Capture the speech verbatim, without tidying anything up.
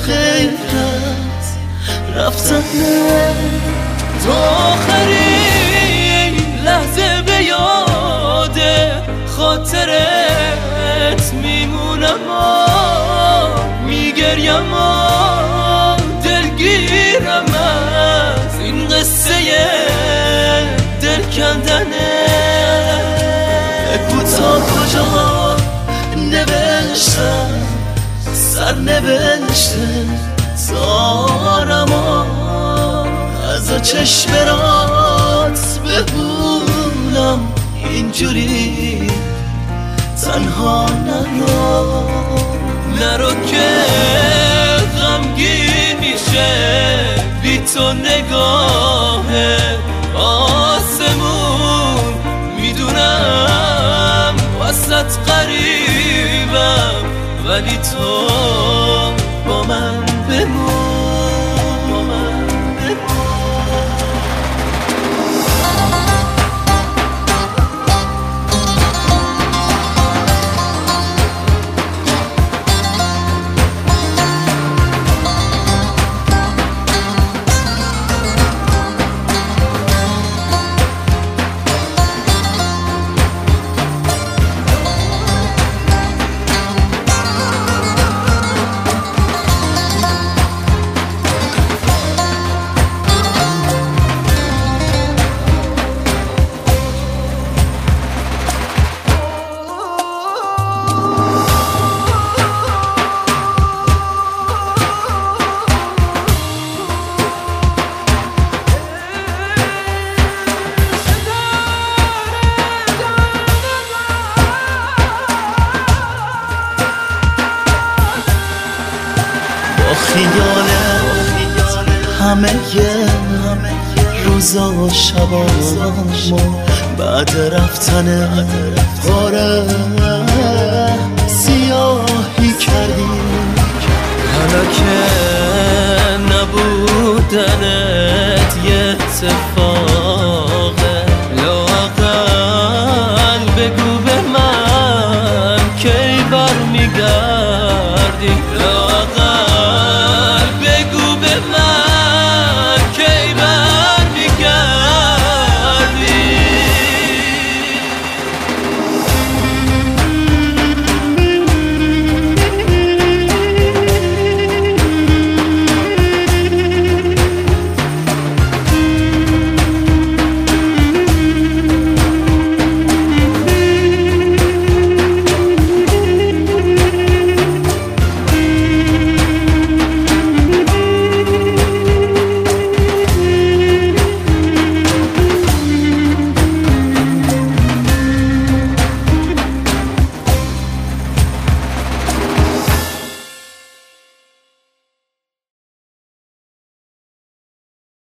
غیر از رفتنه. تا آخرین لحظه به یاد خاطرت میمونم و میگریم و دلگیرم از این قصه دل کندنه. بگو تا کجا نوشتم سر نوشته زارم از چشم رات ببونم اینجوری تنها نرو نرو که غمگین میشه بی تو نگاه آسمون. میدونم وسط قریبم ولی تو با من بمون با من بمون. خیالت همه روزا و شبامو بعد رفتن پاره سیاهی کردی. حالا که نبودنت یه